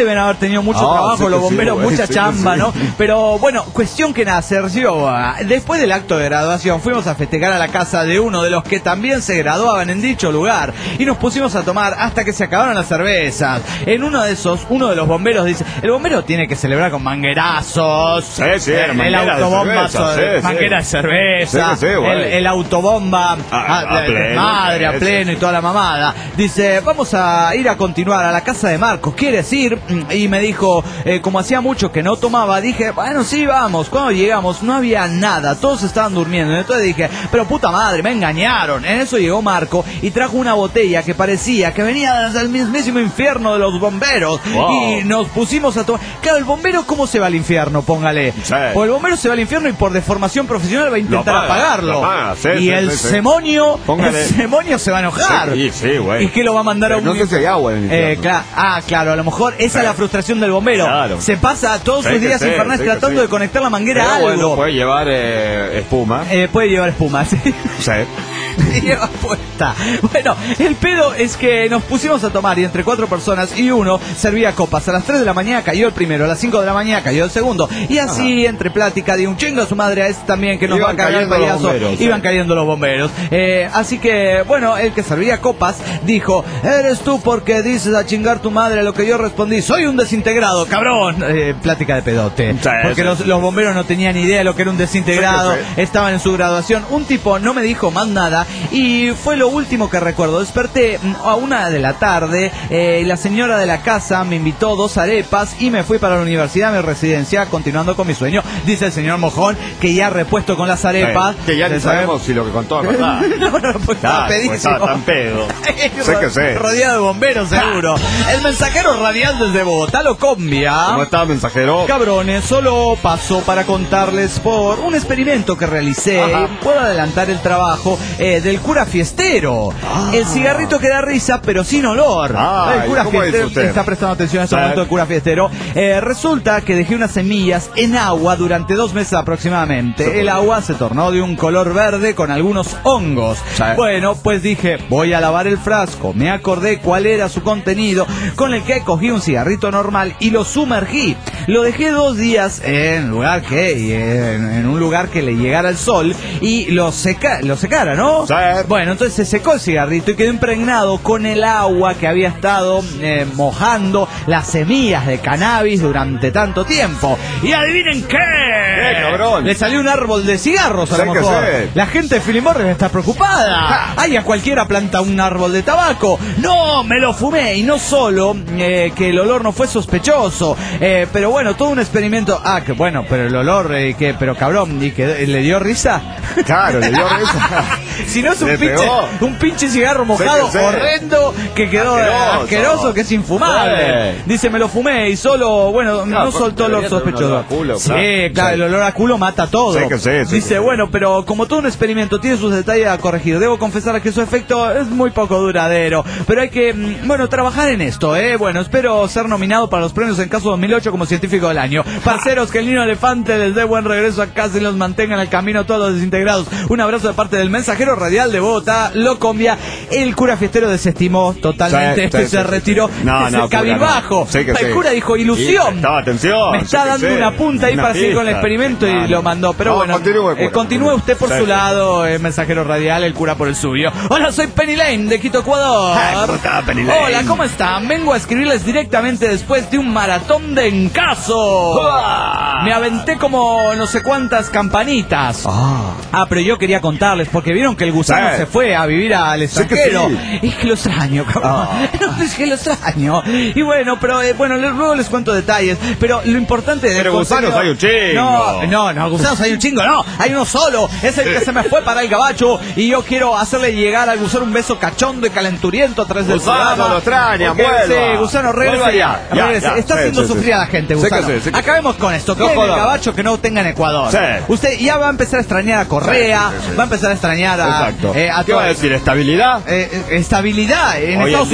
deben haber tenido mucho Ah, trabajo sí los que sí, bomberos, güey, mucha sí, chamba, sí. ¿no? Pero bueno, cuestión que nada, Sergio, después del acto de graduación fuimos a festejar a la casa de uno de los que también se graduaban en dicho lugar y nos pusimos a tomar hasta que se acabaron las cervezas. En uno de esos, uno de los bomberos dice, el bombero tiene que celebrar con manguerazos, Sí, sí, el, manguera el de autobombazo, cerveza, sí, manguera de sí. cerveza, Sí, sí, güey. el, el autobomba A- ah, a de- pleno, madre, a sí, pleno sí. y toda la mamada. Dice, vamos a ir a continuar a la casa de Marcos, ¿quieres ir? Y me dijo, eh, como hacía mucho que no tomaba, dije, bueno, sí, vamos. Cuando llegamos no había nada, todos estaban durmiendo. Entonces dije, pero puta madre, me engañaron. En eso llegó Marco y trajo una botella que parecía que venía desde el mismísimo infierno de los bomberos. Wow. Y nos pusimos a tomar. Claro, el bombero, ¿cómo se va al infierno? Póngale. Sí. Pues el bombero se va al infierno y por deformación profesional va a intentar Lo paga, apagarlo. lo paga, sí, y sí, el sí, sí. semonio, Póngale. el semonio se va a enojar. Sí, sí, güey. ¿Y qué lo va a mandar a un... No sé si hay agua en el Eh, infierno. cla- ah, claro, a lo mejor esa es la frustración del bombero. Claro. Se pasa todos Sí sus que días sí, infernales sí que tratando sí. de conectar la manguera Pero a bueno, algo. puede llevar eh, espuma. Eh, puede llevar espuma, sí. Sí. Lleva puesta. Bueno, el pedo es que nos pusimos a tomar y entre cuatro personas y uno servía copas. A las tres de la mañana cayó el primero, a las cinco de la mañana cayó el segundo. Y así, entre plática, de un chingo a su madre a este también que nos Iban va a cagar el cayendo los payaso. bomberos, Iban sí. cayendo los bomberos. Eh, así que, bueno, el que servía copas dijo, eres tú porque dices a chingar tu madre. A lo que yo respondí, soy un desintegrado, cabrón. Eh, plática de pedote. Sí, porque sí, los, sí. los bomberos no tenían idea de lo que era un desintegrado. Sí, sí. Estaban en su graduación. Un tipo no me dijo más nada y fue lo último que recuerdo. Desperté mm, a una de la tarde eh, y la señora de la casa me invitó dos arepas y me fui para la universidad, mi residencia, continuando con mi sueño. Dice el señor Mojón que ya repuesto con las arepas. Sí, que ya ni ¿Se sabemos si lo que contó es verdad. no, no, pues estaba Claro, pues pedísimo. estaba tan pedo. Sé que sé. Rodeado de bomberos, seguro. El mensajero radial desde Bogotá lo combia. ¿Cómo está, mensajero? Cabrones, solo paso para contarles por un experimento que realicé. Ajá. Puedo adelantar el trabajo eh, del cura fiestero. El cigarrito que da risa, pero sin olor. Ay, el cura ¿cómo es fiestero usted? está prestando atención a este Sí. momento, el cura fiestero. Eh, resulta que dejé unas semillas en agua durante dos meses aproximadamente. El agua se tornó de un color verde con algunos hongos. Sí. Bueno, pues dije, voy a lavar el frasco. Me acordé cuál era su contenido, con el que cogí un cigarrito normal y lo sumergí. Lo dejé dos días en lugar que en, en un lugar que le llegara el sol y lo seca, lo secara, ¿no? Sí. Bueno, entonces se secó el cigarrito y quedó impregnado con el agua que había estado eh, mojando las semillas de cannabis durante tanto tiempo. Y adivinen qué, ¿Qué, cabrón? le salió un árbol de cigarros a Sé lo que mejor. sé. La gente de Filimorre está preocupada. Ay, a cualquiera planta un árbol de tabaco. No, me lo fumé. Y no solo eh, que el olor no fue sospechoso, eh, pero bueno, todo un experimento. Ah, que bueno, pero el olor, eh, que, pero cabrón, ¿y que le dio risa? Claro, le dio risa. Si no es un Le pinche, pegó. un pinche cigarro mojado Sé que sé. horrendo que quedó Asqueroso. asqueroso, que es infumable. Sí. Dice, me lo fumé y solo, bueno, no pues, soltó olor debería tener un sospechoso. olor a culo, Sí, claro. claro, Sí. el olor a culo mata todo. Sé que sí, sé Dice, que sí. bueno, pero como todo un experimento tiene sus detalles a corregir, debo confesar que su efecto es muy poco duradero. Pero hay que, mm, bueno, trabajar en esto, ¿eh? Bueno, espero ser nominado para los premios en caso dos mil ocho como científico del año. Parceros, que el niño elefante les dé buen regreso a casa y los mantenga en el camino a todos los desintegrados. Un abrazo de parte del mensajero radial de Bogotá, Locombia. El cura fiestero desestimó totalmente Sí, esto sí, y se sí, retiró. sí. No, Es no, el cabizbajo. cura, no. Sí que El sí. cura dijo, ilusión. Y estaba atención. Me está sí que dando sí. una punta ahí Una para seguir con el pista. experimento y No, lo no. mandó. Pero No, bueno, continúe, eh, cura, continúe usted por Sí, su sí. lado, eh, mensajero radial, el cura por el suyo. Hola, soy Penny Lane de Quito, Ecuador. Ay, ¿cómo está, Penny Lane? Hola, ¿cómo están? Vengo a escribirles directamente después de un maratón de encaso. Me aventé como no sé cuántas campanitas. Ah. Ah, pero yo quería contarles, porque vieron que el gusano Sí. se fue a vivir al que extranjero. sí. Es que lo extraño, cabrón. Ah. No, es que lo extraño. Y bueno, pero eh, bueno, les- luego les cuento detalles. Pero lo importante de Pero gusanos hay un chingo. No, no, no, gusanos hay un chingo, no. Hay uno solo. Es el que se me fue para el gabacho. Y yo quiero hacerle llegar al gusano un beso cachondo y calenturiento a través del Gusano, programa. lo extraña, Porque, vuelva. sí, gusano, regrese Vuelva ya. ya, ya, regrese. ya. Está Sí, haciendo sí, sí. sufrir a la gente, Sé que gusano. sí, sé que Acabemos con esto. No ¿Quién es el jodas. gabacho que no tenga en Ecuador? Sí. Usted ya va a empezar a extrañar a Correa, Sí, sí, sí. va a empezar a extrañar a, Exacto. eh, a ¿Qué va a decir? ¿Estabilidad? eh, eh, estabilidad en Hoy Estados en día, Unidos. Hoy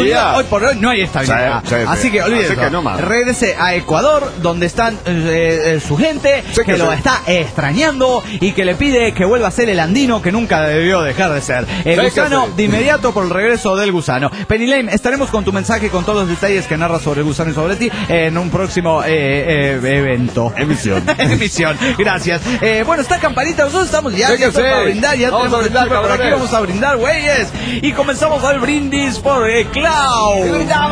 por hoy no hay estabilidad. Sí, sí, sí. Así que olvídese. Así que no más. Regrese a Ecuador, donde están eh, eh, su gente, Sí que, que lo sí. está extrañando y que le pide que vuelva a ser el andino que nunca debió dejar de ser. El Sí que gusano, sí. de inmediato por el regreso del gusano. Penny Lane, estaremos con tu mensaje con todos los detalles que narra sobre el gusano y sobre ti en un próximo eh, eh, evento. Emisión. Emisión, gracias. Eh, bueno, está Campanita, nosotros estamos ya Sí que listos sí. para brindar, ya Vamos tenemos a brindar, el chupe por aquí, cabrones. vamos a brindar, güeyes. Y comenzamos el brindis por eh, Clau,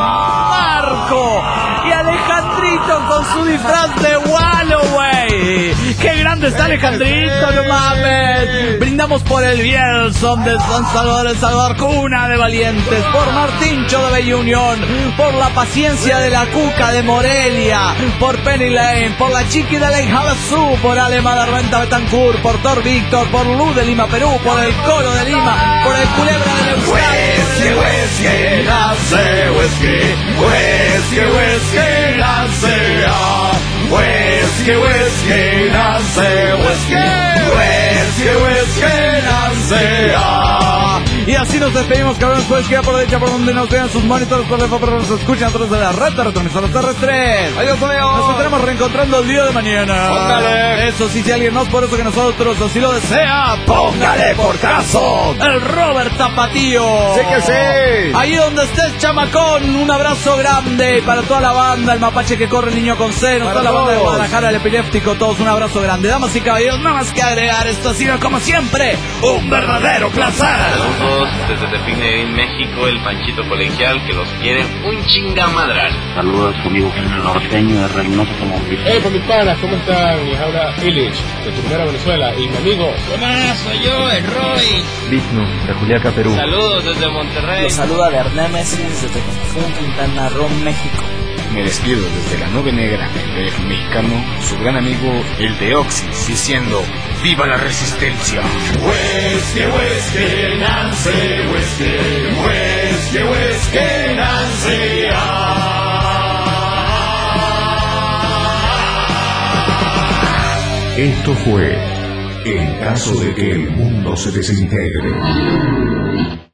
Marco y Alejandrito con su disfraz de Wallo, güey. ¡Qué grande está Alejandrito, no mames! Brindamos por el Bielson de San Salvador, El Salvador, cuna de valientes, por Martincho de Bella Unión, por la paciencia de la Cuca de Morelia, por Penny Lane, por la Chiqui de Lake Havasu, por Alema de Renta Betancourt, por Thor Víctor, por Luz de Lima, Perú, por el Coro de Lima, por el Culebra de Whisky, whisky, nace whisky, whisky, whisky, nace ah. Whisky, whisky, nace whisky, whisky, whisky, nace ah. Y así nos despedimos, cabrones. Puedes quedar por derecha por donde nos vean sus monitores, por el pero nos escuchan a través de la red de retransmisores terrestres. Adiós, amigos. Nos estaremos reencontrando el día de mañana. Póngale. Eso sí, si alguien más, por eso que nosotros así lo desea, Póngale por caso. el Robert Tapatío. Sí que sí. Ahí donde estés, chamacón, un abrazo grande para toda la banda, el mapache que corre, el niño con seno, Para toda la banda de todos. Guadalajara, el epiléptico, todos un abrazo grande. Damas y caballeros, nada más que agregar, esto ha sido como siempre un verdadero placer. Saludos desde Tepine, México, el Panchito Colegial, que los quiere un chingamadral. Saludos conmigo, el norteño de Reynoso como Eh, con mis panas, ¿cómo están? Les habla Illich, de Tucumán, Venezuela, y mi amigo... Hola, soy yo, el Roy. Vigno, de Juliaca, Perú. Saludos desde Monterrey. Los saluda de Némesis desde Cancún, Quintana Roo, México. Me despido desde la nube negra del mexicano, su gran amigo el Deoxys, diciendo ¡viva la resistencia! Whisky, whisky, Nancy, whisky, whisky, whisky, Nancy ah. Esto fue En caso de que el mundo se desintegre.